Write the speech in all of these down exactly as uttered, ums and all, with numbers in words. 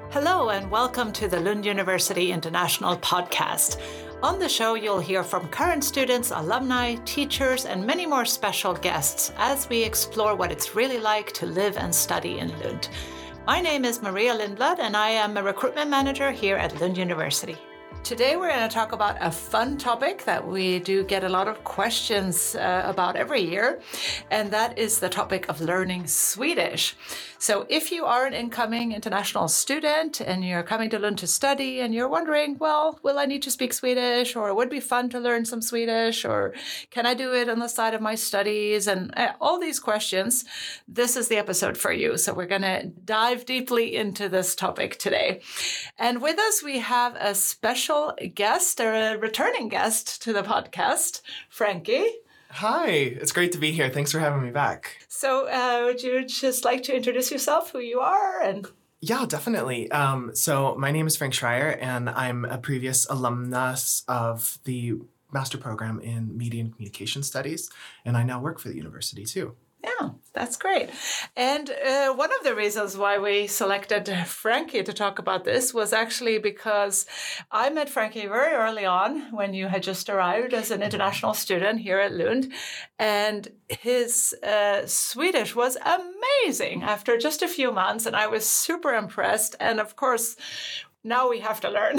Hello and welcome to the Lund University International Podcast. On the show, you'll hear from current students, alumni, teachers, and many more special guests as we explore what it's really like to live and study in Lund. My name is Maria Lindblad, and I am a recruitment manager here at Lund University. Today, we're going to talk about a fun topic that we do get a lot of questions uh, about every year, and that is the topic of learning Swedish. So if you are an incoming international student and you're coming to Lund to study and you're wondering, well, will I need to speak Swedish, or it would be fun to learn some Swedish, or can I do it on the side of my studies, and uh, all these questions, this is the episode for you. So we're going to dive deeply into this topic today. And with us, we have a special guest, or a returning guest to the podcast, Frankie. Hi, it's great to be here. Thanks for having me back. So uh, would you just like to introduce yourself, who you are? and Yeah, definitely. Um, so my name is Frank Schreier, and I'm a previous alumnus of the master program in Media and Communication Studies, and I now work for the university too. Yeah, that's great. And uh, one of the reasons why we selected Frankie to talk about this was actually because I met Frankie very early on when you had just arrived as an international student here at Lund. And his uh, Swedish was amazing after just a few months. And I was super impressed. And of course, now we have to learn.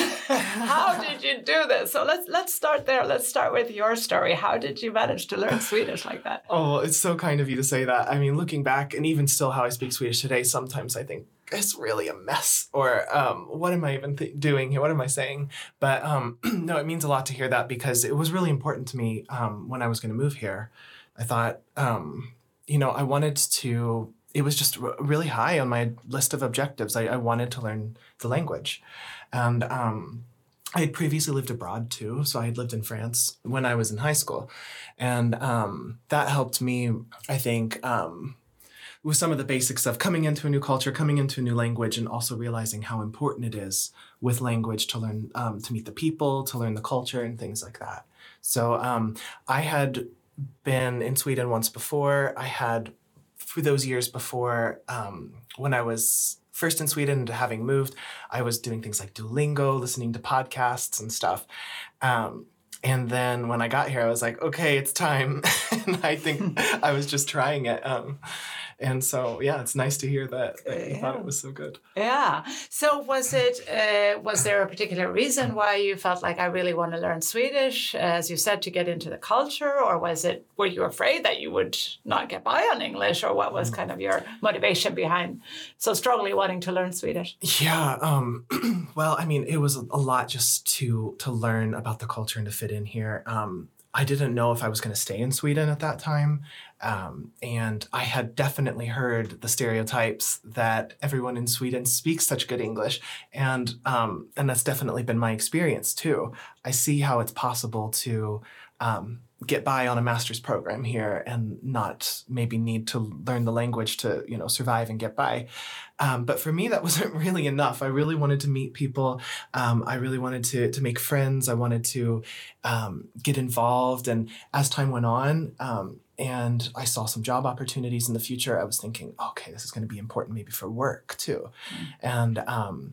How did you do this? So let's let's start there. Let's start with your story. How did you manage to learn Swedish like that? Oh, it's so kind of you to say that. I mean, looking back, and even still how I speak Swedish today, sometimes I think it's really a mess. Or um, what am I even th- doing here? What am I saying? But um, no, it means a lot to hear that, because it was really important to me um, when I was going to move here. I thought, um, you know, I wanted to... It was just r- really high on my list of objectives. I, I wanted to learn the language. And um, I had previously lived abroad too. So I had lived in France when I was in high school. And um, that helped me, I think, um, with some of the basics of coming into a new culture, coming into a new language, and also realizing how important it is with language to learn, um, to meet the people, to learn the culture and things like that. So um, I had been in Sweden once before. I had For those years before, um, when I was first in Sweden and having moved, I was doing things like Duolingo, listening to podcasts and stuff. Um, and then when I got here, I was like, okay, it's time. And I think I was just trying it. Um, and so, yeah, it's nice to hear that, that you yeah. thought it was so good. Yeah. So was it, uh, was there a particular reason why you felt like I really want to learn Swedish, as you said, to get into the culture? Or was it, were you afraid that you would not get by on English? Or what was kind of your motivation behind so strongly wanting to learn Swedish? Yeah. Um, well, I mean, it was a lot just to, to learn about the culture and to fit in here. Um, I didn't know if I was going to stay in Sweden at that time. Um, and I had definitely heard the stereotypes that everyone in Sweden speaks such good English. And um, and that's definitely been my experience too. I see how it's possible to um, get by on a master's program here and not maybe need to learn the language to, you know, survive and get by. Um, but for me, that wasn't really enough. I really wanted to meet people. Um, I really wanted to to make friends. I wanted to um, get involved. And as time went on, um, and I saw some job opportunities in the future, I was thinking, okay, this is going to be important maybe for work too. Mm. And um,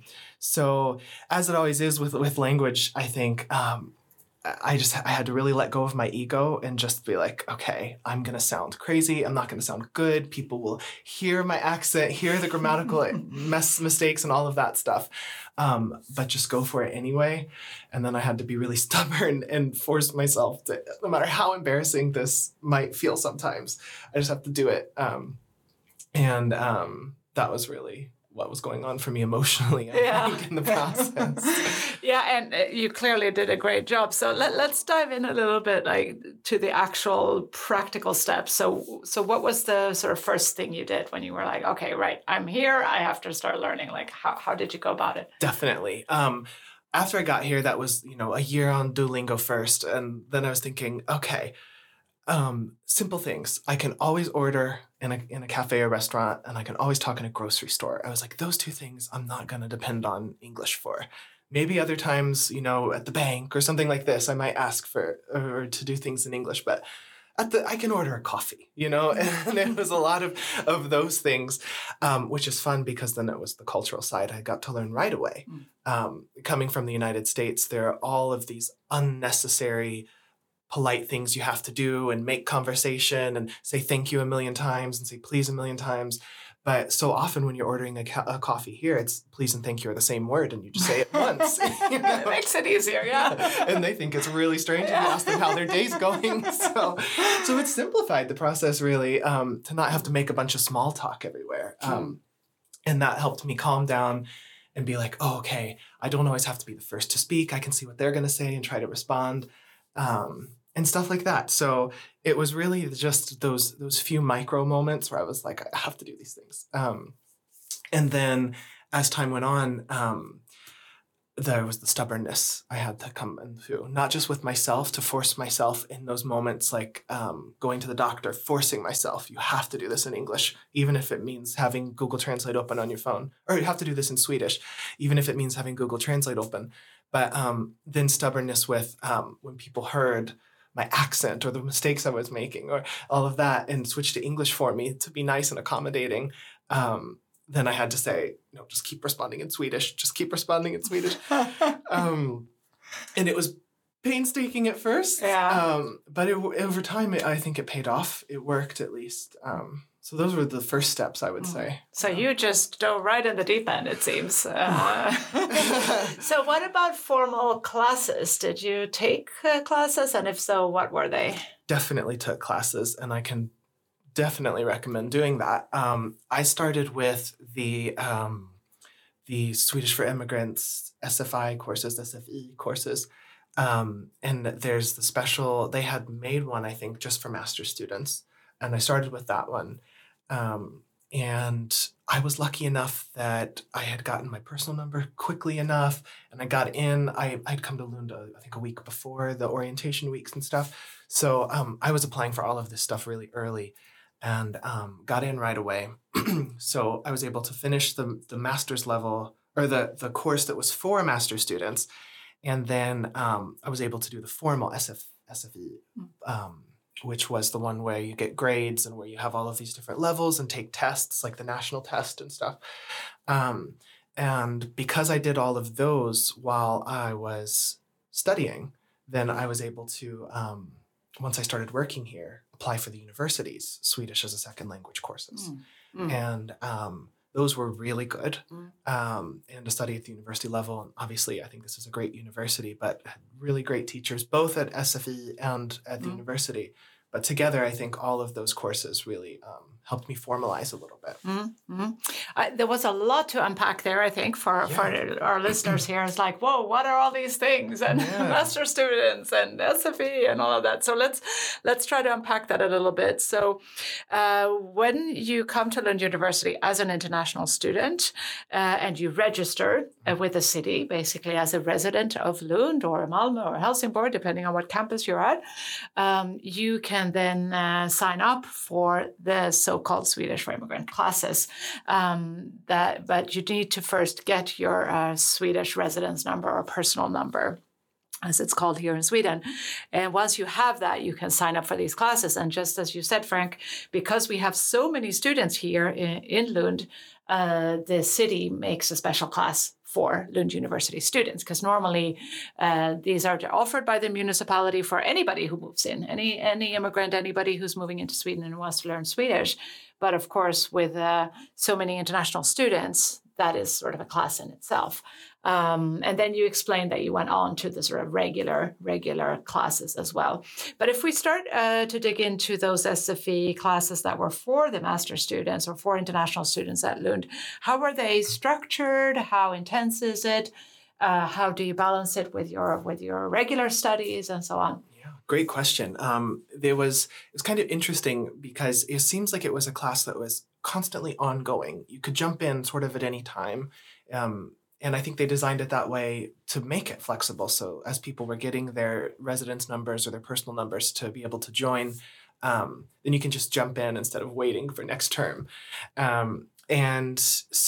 so as it always is with, with language, I think um, I just I had to really let go of my ego and just be like, okay, I'm going to sound crazy. I'm not going to sound good. People will hear my accent, hear the grammatical mess, mistakes and all of that stuff. Um, but just go for it anyway. And then I had to be really stubborn and force myself to, no matter how embarrassing this might feel sometimes, I just have to do it. Um, and um, that was really what was going on for me emotionally, I yeah. think, in the process. Yeah, and you clearly did a great job. So let, let's dive in a little bit like to the actual practical steps. So so what was the sort of first thing you did when you were like, okay, right, I'm here, I have to start learning? Like, how, how did you go about it? Definitely. Um, after I got here, that was, you know, a year on Duolingo first. And then I was thinking, okay, Um, simple things. I can always order in a in a cafe or restaurant, and I can always talk in a grocery store. I was like, those two things I'm not going to depend on English for. Maybe other times, you know, at the bank or something like this, I might ask for or to do things in English, but at the, I can order a coffee, you know, and it was a lot of, of those things, um, which is fun because then it was the cultural side I got to learn right away. Mm. Um, coming from the United States, there are all of these unnecessary polite things you have to do and make conversation and say thank you a million times and say please a million times. But so often when you're ordering a, ca- a coffee here, it's please and thank you are the same word and you just say it once. You know? It makes it easier, yeah. And they think it's really strange yeah. if you ask them how their day's going. So so it's simplified the process really um, to not have to make a bunch of small talk everywhere. Um, and that helped me calm down and be like, oh, okay, I don't always have to be the first to speak. I can see what they're going to say and try to respond. Um, and stuff like that. So it was really just those those few micro moments where I was like, I have to do these things. Um, and then as time went on, um, there was the stubbornness I had to come into, not just with myself, to force myself in those moments, like um, going to the doctor, forcing myself, you have to do this in English, even if it means having Google Translate open on your phone, or you have to do this in Swedish, even if it means having Google Translate open. But um, then stubbornness with um, when people heard my accent or the mistakes I was making or all of that and switch to English for me to be nice and accommodating, um, then I had to say, you know, just keep responding in Swedish, just keep responding in Swedish. um, and it was painstaking at first, yeah. um, but it, over time, it, I think it paid off. It worked at least. Um, so those were the first steps, I would mm. say. So um, you just dove right in the deep end, it seems. Uh, so what about formal classes? Did you take uh, classes? And if so, what were they? Definitely took classes, and I can definitely recommend doing that. Um, I started with the um, the Swedish for Immigrants S F I courses, S F I courses. Um, and there's the special, they had made one, I think, just for master's students. And I started with that one. Um, and I was lucky enough that I had gotten my personal number quickly enough. And I got in, I, I'd come to Lund, uh, I think a week before the orientation weeks and stuff. So um, I was applying for all of this stuff really early and um, got in right away. So I was able to finish the, the master's level, or the, the course that was for master's students. And then um, I was able to do the formal S F, S F I, um, which was the one where you get grades and where you have all of these different levels and take tests, like the national test and stuff. Um, and because I did all of those while I was studying, then I was able to, um, once I started working here, apply for the university's Swedish as a second language courses. Mm. Mm. And um, those were really good. Mm. Um, and to study at the university level, and obviously I think this is a great university, but had really great teachers, both at S F I and at the mm. university. But together, I think all of those courses really um, helped me formalize a little bit. Mm-hmm. Uh, there was a lot to unpack there, I think, for, yeah. for our listeners here. It's like, whoa, what are all these things? And yeah. master students and S F I and all of that. So let's let's try to unpack that a little bit. So uh, when you come to Lund University as an international student uh, and you register uh, with the city, basically as a resident of Lund or Malmö or Helsingborg, depending on what campus you're at, um, you can then uh, sign up for the so-called Swedish for Immigrant classes. Um, that, but you need to first get your uh, Swedish residence number or personal number, as it's called here in Sweden. And once you have that, you can sign up for these classes. And just as you said, Frank, because we have so many students here in, in Lund, uh, the city makes a special class for Lund University students, because normally uh, these are offered by the municipality for anybody who moves in, any any immigrant, anybody who's moving into Sweden and wants to learn Swedish. But of course, with uh, so many international students, that is sort of a class in itself. Um, and then you explained that you went on to the sort of regular, regular classes as well. But if we start uh, to dig into those S F I classes that were for the master students or for international students at Lund, how were they structured? How intense is it? Uh, how do you balance it with your with your regular studies and so on? Yeah, great question. Um, there was it was kind of interesting because it seems like it was a class that was constantly ongoing. You could jump in sort of at any time. Um, And I think they designed it that way to make it flexible. So as people were getting their residence numbers or their personal numbers to be able to join, um, then you can just jump in instead of waiting for next term. Um, and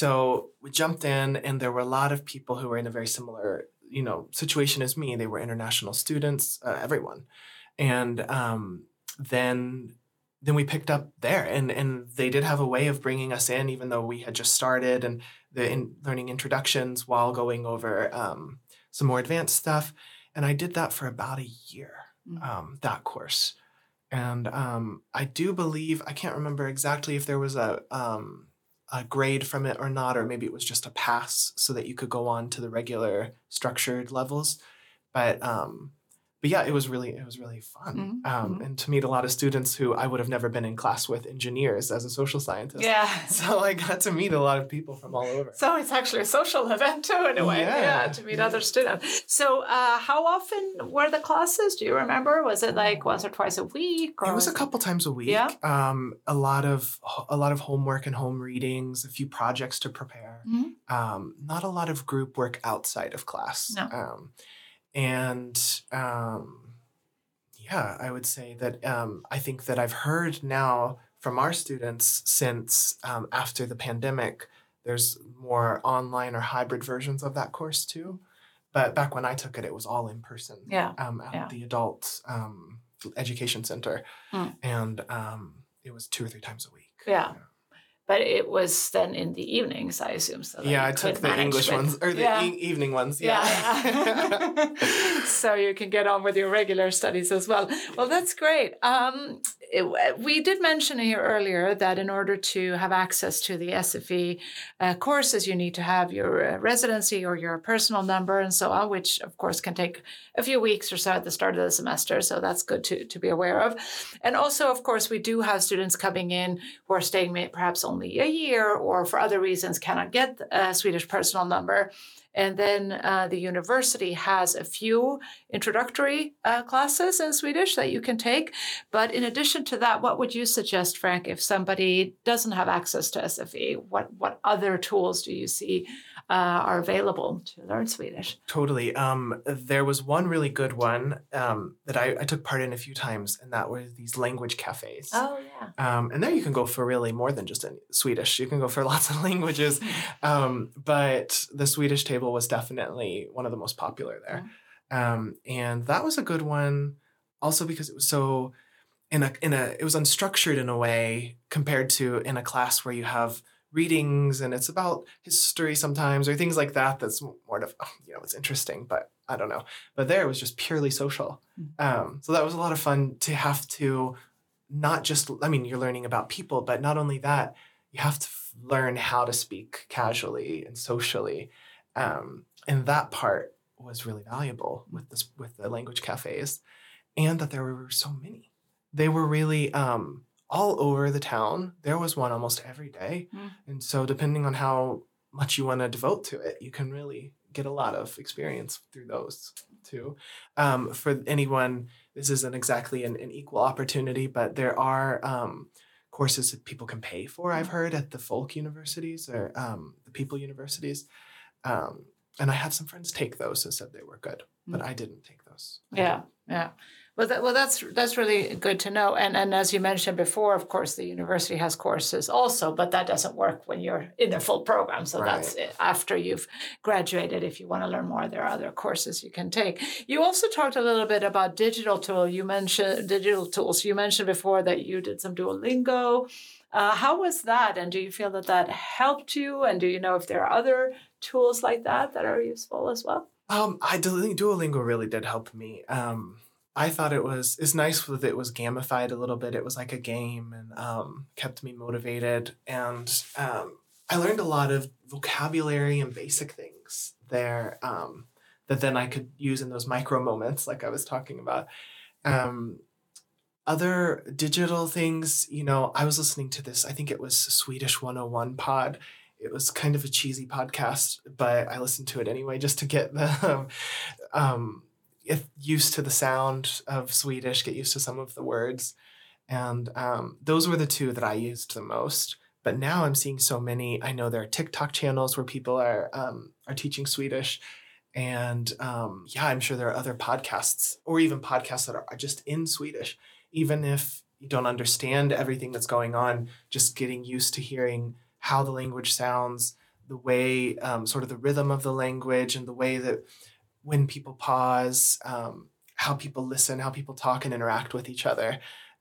so we jumped in, and there were a lot of people who were in a very similar, you know, situation as me. They were international students, uh, everyone. And um, then then we picked up there, and and they did have a way of bringing us in, even though we had just started, and the in, learning introductions while going over um, some more advanced stuff. And I did that for about a year, mm-hmm. um, that course. And um, I do believe, I can't remember exactly if there was a um, a grade from it or not, or maybe it was just a pass so that you could go on to the regular structured levels. But um, But yeah, it was really, it was really fun. Mm-hmm. Um, and to meet a lot of students who I would have never been in class with, engineers, as a social scientist. Yeah. So I got to meet a lot of people from all over. So it's actually a social event too, in a way. Yeah, yeah to meet yeah. other students. So uh, how often were the classes? Do you remember? Was it like once or twice a week? Or it was a couple times a week. Yeah. Um, a lot of a lot of homework and home readings, a few projects to prepare. Mm-hmm. Um, not a lot of group work outside of class. No. Um, and um, yeah, I would say that um, I think that I've heard now from our students since um, after the pandemic, there's more online or hybrid versions of that course too. But back when I took it, it was all in person. Yeah. Um, at yeah. the adult um, education center, mm. and um, it was two or three times a week. Yeah. yeah. But it was then in the evenings, I assume. So yeah, I took the English with, ones, or the yeah. e- evening ones. Yeah. yeah, yeah. So you can get on with your regular studies as well. Well, that's great. Um, it, we did mention here earlier that in order to have access to the S F E uh, courses, you need to have your uh, residency or your personal number and so on, which of course can take a few weeks or so at the start of the semester. So that's good to, to be aware of. And also, of course, we do have students coming in who are staying perhaps only a year or for other reasons cannot get a Swedish personal number. And then uh, the university has a few introductory uh, classes in Swedish that you can take. But in addition to that, what would you suggest, Frank, if somebody doesn't have access to S F E? What, what other tools do you see uh, are available to learn Swedish? Totally. Um, there was one really good one um, that I, I took part in a few times, and that were these language cafes. Oh, yeah. Um, and there you can go for really more than just in Swedish. You can go for lots of languages. Um, but the Swedish table was definitely one of the most popular there. Yeah. Um, and that was a good one also because it was so in a in a it was unstructured in a way compared to in a class where you have readings and it's about history sometimes or things like that. That's more of, oh, you know, it's interesting, but I don't know. But there it was just purely social. Mm-hmm. Um, so that was a lot of fun to have to not just, I mean, you're learning about people, but not only that, you have to f- learn how to speak casually and socially. Um, and that part was really valuable with this, with the language cafes, and that there were so many. They were really um, all over the town. There was one almost every day. Mm. And so depending on how much you want to devote to it, you can really get a lot of experience through those too. Um, for anyone, this isn't exactly an, an equal opportunity, but there are um, courses that people can pay for, I've heard, at the folk universities or um, the people universities. Um, and I had some friends take those and said they were good, but I didn't take those. Yeah, yeah. Well, that, well, that's that's really good to know. And and as you mentioned before, of course, the university has courses also, but that doesn't work when you're in the full program. So right. that's it. After you've graduated. If you want to learn more, there are other courses you can take. You also talked a little bit about digital tool. You mentioned digital tools. You mentioned before that you did some Duolingo. Uh, how was that? And do you feel that that helped you? And do you know if there are other tools like that that are useful as well? Um, I Duolingo really did help me. Um, I thought it was, it's nice that it was gamified a little bit. It was like a game and um, kept me motivated. And um, I learned a lot of vocabulary and basic things there um, that then I could use in those micro moments like I was talking about. Um, other digital things, you know, I was listening to this, I think it was Swedish one oh one pod. It was kind of a cheesy podcast, but I listened to it anyway just to get the um, get used to the sound of Swedish, get used to some of the words. And um, those were the two that I used the most. But now I'm seeing so many. I know there are TikTok channels where people are um, are teaching Swedish. And um, yeah, I'm sure there are other podcasts or even podcasts that are just in Swedish. Even if you don't understand everything that's going on, just getting used to hearing how the language sounds, the way, um, sort of the rhythm of the language and the way that when people pause, um, how people listen, how people talk and interact with each other.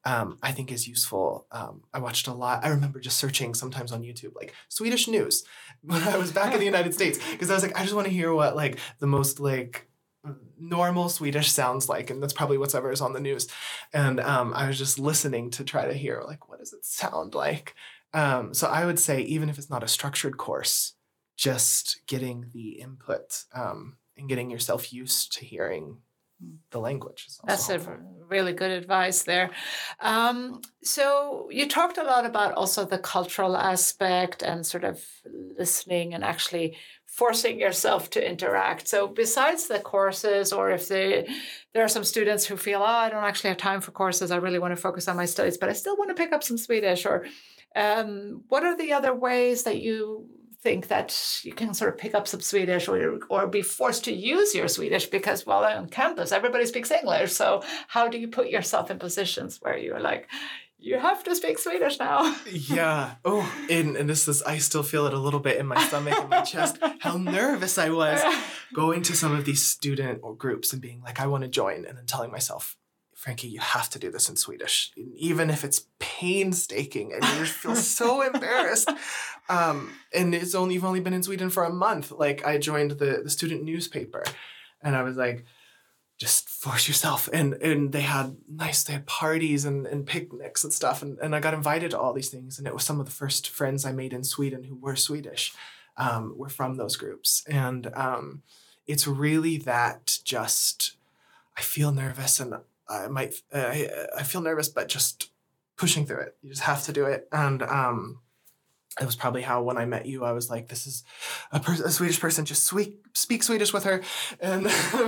um, I think is useful. Um, I watched a lot. I remember just searching sometimes on YouTube, like Swedish news when I was back in the United States, because I was like, I just want to hear what like the most like normal Swedish sounds like, and that's probably whatever is on the news. And um, I was just listening to try to hear like, what does it sound like? Um, so I would say, even if it's not a structured course, just getting the input um, and getting yourself used to hearing the language is also That's helpful. a really good advice there. Um, so you talked a lot about also the cultural aspect and sort of listening and actually forcing yourself to interact. So besides the courses, or if they, there are some students who feel, oh, I don't actually have time for courses, I really want to focus on my studies, but I still want to pick up some Swedish, or um, what are the other ways that you think that you can sort of pick up some Swedish, or or be forced to use your Swedish, because, well, on campus, everybody speaks English. So how do you put yourself in positions where you're like, you have to speak Swedish now? Yeah. Oh, and, and this is, I still feel it a little bit in my stomach and my chest, how nervous I was going to some of these student or groups and being like, I want to join, and then telling myself, Frankie, you have to do this in Swedish, even if it's painstaking, and you just feel so embarrassed. Um, and it's only, you've only been in Sweden for a month. Like, I joined the, the student newspaper, and I was like, just force yourself. And and they had nice, they had parties and, and picnics and stuff. And, and I got invited to all these things. And it was some of the first friends I made in Sweden who were Swedish, um, were from those groups. And um, it's really that just, I feel nervous, and I might, uh, I, I feel nervous, but just pushing through it. You just have to do it. And um, it was probably how, when I met you, I was like, this is a, per- a Swedish person, just sweet, speak Swedish with her. And,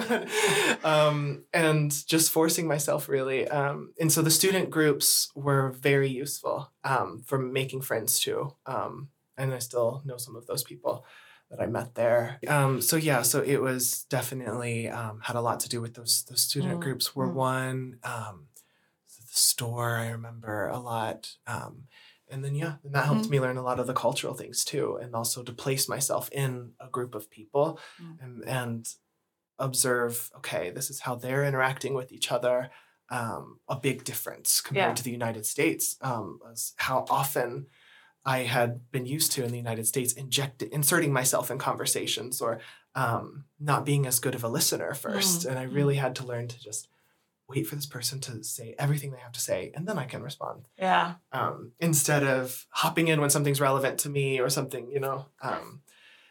um, and just forcing myself, really. Um, and so the student groups were very useful um, for making friends too. Um, and I still know some of those people that I met there. Um, so yeah, so it was definitely um, had a lot to do with those, those student Mm, groups were mm. one. Um, so the store, I remember a lot. Um, and then, yeah, and that helped Mhm. me learn a lot of the cultural things too. And also to place myself in a group of people Mm. and, and observe, okay, this is how they're interacting with each other. Um, a big difference compared Yeah. to the United States um, was how often I had been used to in the United States, inject, inserting myself in conversations, or um, not being as good of a listener first. Mm, And I mm. really had to learn to just wait for this person to say everything they have to say, and then I can respond. Yeah. Um, instead of hopping in when something's relevant to me or something, you know. Um,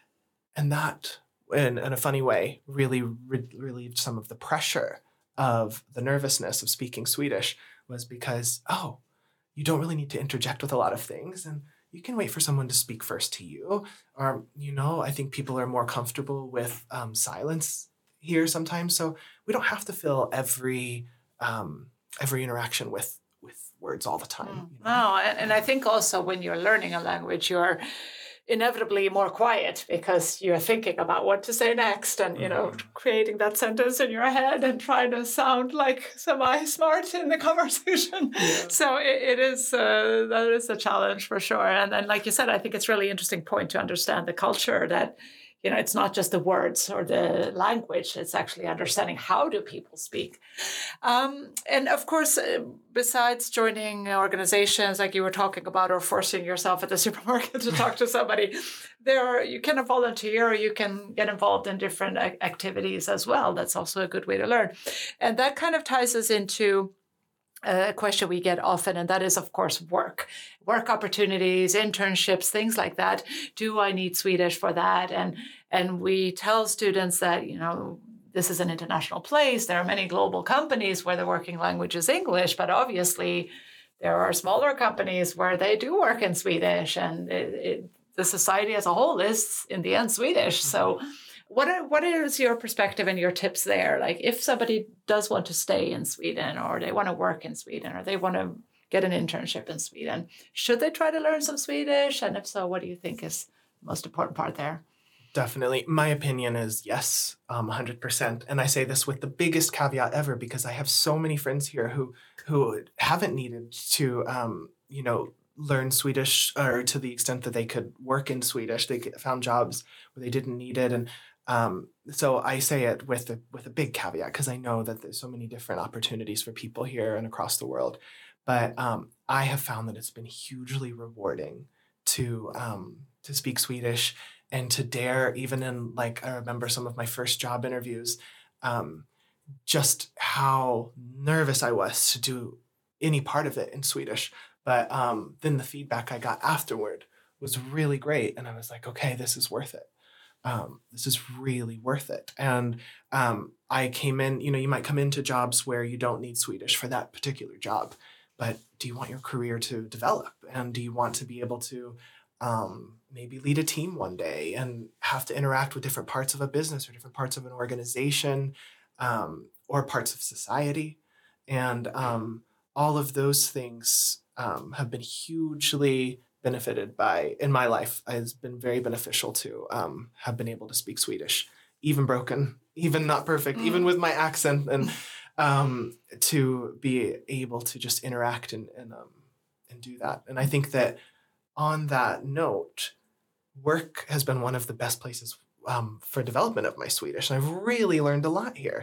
and that, in, in a funny way, really re- relieved some of the pressure of the nervousness of speaking Swedish, was because, oh, you don't really need to interject with a lot of things, and you can wait for someone to speak first to you. Or, you know, I think people are more comfortable with um, silence here sometimes. So we don't have to fill every um, every interaction with with words all the time. You know? No, and, and I think also when you're learning a language, you're inevitably more quiet because you're thinking about what to say next, and, you know, Mhm. creating that sentence in your head and trying to sound like semi-smart in the conversation. Yeah. So it, it is, uh, that is a challenge for sure. And then, like you said, I think it's really interesting point to understand the culture, that, you know, it's not just the words or the language, it's actually understanding how do people speak. Um, and of course, uh, besides joining organizations like you were talking about, or forcing yourself at the supermarket to talk to somebody, there are, you can volunteer, or you can get involved in different a- activities as well. That's also a good way to learn. And that kind of ties us into a question we get often, and that is, of course, work. Work opportunities, internships, things like that. Do I need Swedish for that? And and we tell students that, you know, this is an international place. There are many global companies where the working language is English, but obviously there are smaller companies where they do work in Swedish, and it, it, the society as a whole is, in the end, Swedish. So what are, what is your perspective and your tips there? Like, if somebody does want to stay in Sweden, or they want to work in Sweden, or they want to get an internship in Sweden, should they try to learn some Swedish? And if so, what do you think is the most important part there? Definitely. My opinion is yes, um, one hundred percent. And I say this with the biggest caveat ever, because I have so many friends here who who haven't needed to, um, you know, learn Swedish, or to the extent that they could work in Swedish. They found jobs where they didn't need it. And um, so I say it with a, with a big caveat, because I know that there's so many different opportunities for people here and across the world. But um, I have found that it's been hugely rewarding to um, to speak Swedish and to dare, even in, like, I remember some of my first job interviews, um, just how nervous I was to do any part of it in Swedish. But um, then the feedback I got afterward was really great. And I was like, okay, this is worth it. Um, this is really worth it. And um, I came in, you know, you might come into jobs where you don't need Swedish for that particular job, but do you want your career to develop? And do you want to be able to um, maybe lead a team one day and have to interact with different parts of a business or different parts of an organization um, or parts of society? And um, all of those things um, have been hugely benefited by, in my life, has been very beneficial to um, have been able to speak Swedish, even broken, even not perfect, mm. even with my accent, and um, to be able to just interact and and, um, and do that. And I think that on that note, work has been one of the best places um, for development of my Swedish. And I've really learned a lot here.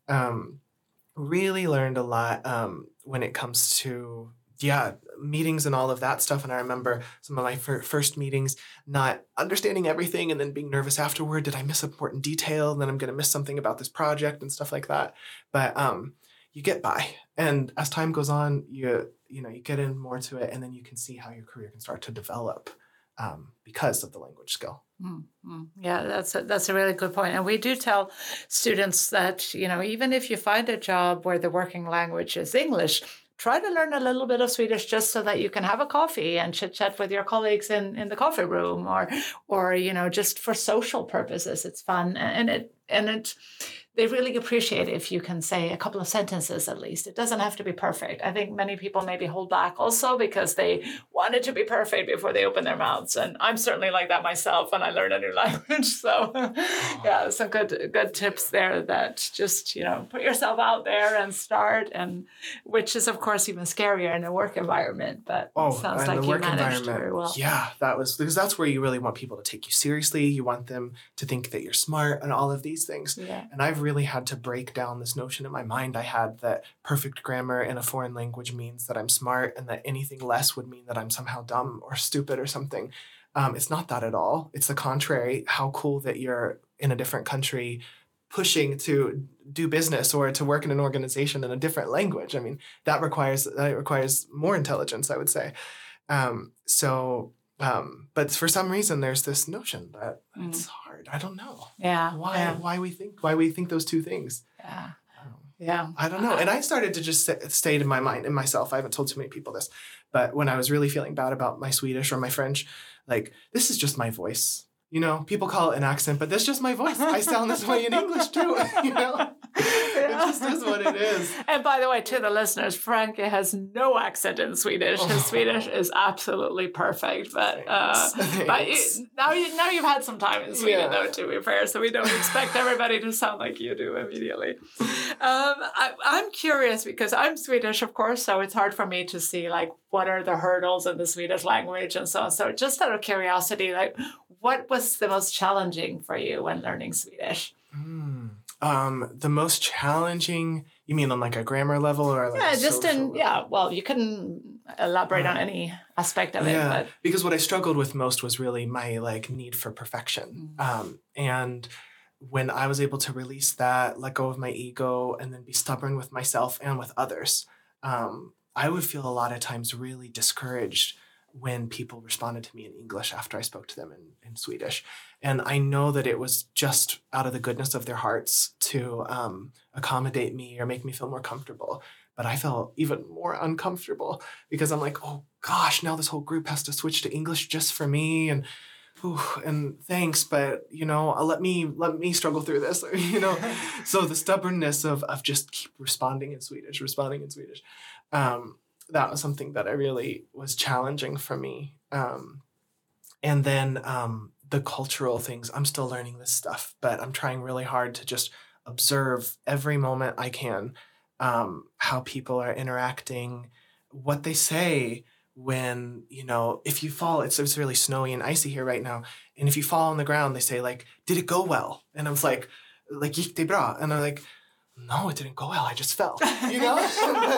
Um, really learned a lot um, when it comes to yeah, meetings and all of that stuff. And I remember some of my fir- first meetings, not understanding everything and then being nervous afterward. Did I miss important detail? And then I'm going to miss something about this project and stuff like that. But um, you get by. And as time goes on, you you know, you get in more to it, and then you can see how your career can start to develop um, because of the language skill. Mm-hmm. Yeah, that's a, that's a really good point. And we do tell students that, you know, even if you find a job where the working language is English, try to learn a little bit of Swedish just so that you can have a coffee and chit chat with your colleagues in, in the coffee room, or, or, you know, just for social purposes. It's fun. And it, and it, they really appreciate it if you can say a couple of sentences at least. It doesn't have to be perfect. I think many people maybe hold back also because they want it to be perfect before they open their mouths. And I'm certainly like that myself when I learn a new language. So yeah, some good good tips there that just, you know, put yourself out there and start, and which is, of course, even scarier in a work environment. But oh, it sounds like you managed very well. Yeah, that was because that's where you really want people to take you seriously. You want them to think that you're smart and all of these things. Yeah. And I've really had to break down this notion in my mind I had that perfect grammar in a foreign language means that I'm smart, and that anything less would mean that I'm somehow dumb or stupid or something. Um, it's not that at all. It's the contrary. How cool that you're in a different country pushing to do business or to work in an organization in a different language. I mean, that requires that requires more intelligence, I would say. Um, so, um, but for some reason, there's this notion that mm. it's hard. I don't know. Yeah. Why? Yeah. Why we think? Why we think those two things? Yeah. Yeah. I don't know. And I started to just stay in my mind in myself. I haven't told too many people this, but when I was really feeling bad about my Swedish or my French, like, this is just my voice. You know, people call it an accent, but that's just my voice. I sound this way in English too, you know? Yeah. It just is what it is. And by the way, to the listeners, Frankie has no accent in Swedish. His oh. Swedish is absolutely perfect. But uh, but you, now, you, now you've had some time in Sweden, yeah. though, to be fair, so we don't expect everybody to sound like you do immediately. Um, I, I'm curious because I'm Swedish, of course, so it's hard for me to see, like, what are the hurdles in the Swedish language and so on. So just out of curiosity, like, what was the most challenging for you when learning Swedish? Mm. Um, the most challenging, you mean on like a grammar level or like yeah, a just in level? yeah. Well, you can elaborate uh, on any aspect of yeah, it. But. Because what I struggled with most was really my like need for perfection, mm. um, and when I was able to release that, let go of my ego, and then be stubborn with myself and with others, um, I would feel a lot of times really discouraged when people responded to me in English after I spoke to them in, in Swedish. And I know that it was just out of the goodness of their hearts to um, accommodate me or make me feel more comfortable. But I felt even more uncomfortable because I'm like, oh gosh, now this whole group has to switch to English just for me. And ooh, and thanks, but you know, let me let me struggle through this. You know, so the stubbornness of of just keep responding in Swedish, responding in Swedish. Um, that was something that I really was challenging for me. Um, and then um, the cultural things, I'm still learning this stuff, but I'm trying really hard to just observe every moment I can, um, how people are interacting, what they say when, you know, if you fall, it's, it's really snowy and icy here right now. And if you fall on the ground, they say like, did it go well? And I was like, like, gick det bra? And I'm like, no, it didn't go well. I just fell, you know? but,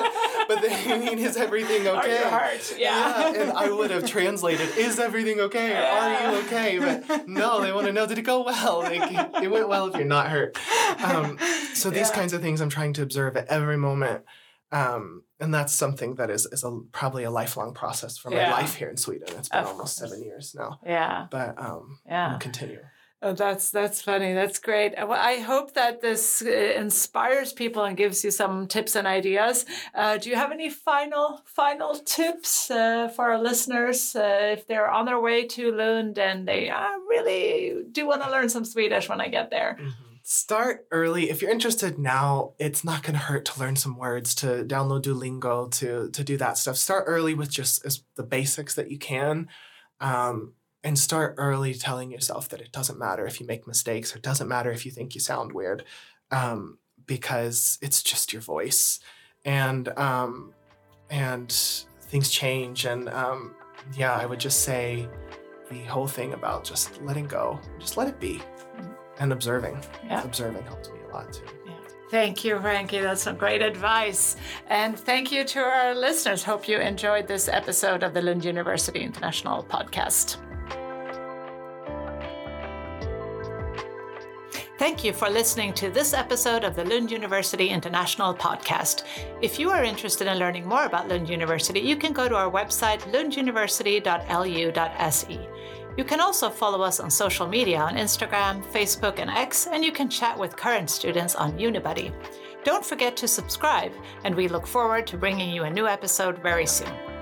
but they mean, is everything okay? Or your heart, yeah. yeah. And I would have translated, is everything okay? Or yeah. are you okay? But no, they want to know, did it go well? Like, it went well if you're not hurt. Um, so these yeah. kinds of things I'm trying to observe at every moment. Um, and that's something that is, is a, probably a lifelong process for my yeah. life here in Sweden. It's been of almost course. seven years now. Yeah. But um, yeah. we'll continue. Oh, that's that's funny. That's great. Well, I hope that this uh, inspires people and gives you some tips and ideas. Uh, do you have any final final tips uh, for our listeners uh, if they're on their way to Lund and they uh, really do want to learn some Swedish when I get there? Mm-hmm. Start early. If you're interested now, it's not going to hurt to learn some words, to download Duolingo, to to do that stuff. Start early with just as the basics that you can. Um, And start early telling yourself that it doesn't matter if you make mistakes, or it doesn't matter if you think you sound weird, um, because it's just your voice. And um, and things change. And um, yeah, I would just say the whole thing about just letting go, just let it be. And observing. Yeah. Observing helps me a lot too. Yeah. Thank you, Frankie. That's some great advice. And thank you to our listeners. Hope you enjoyed this episode of the Lund University International Podcast. Thank you for listening to this episode of the Lund University International Podcast. If you are interested in learning more about Lund University, you can go to our website, lund university dot l u dot s e. You can also follow us on social media on Instagram, Facebook, and X, and you can chat with current students on Unibuddy. Don't forget to subscribe, and we look forward to bringing you a new episode very soon.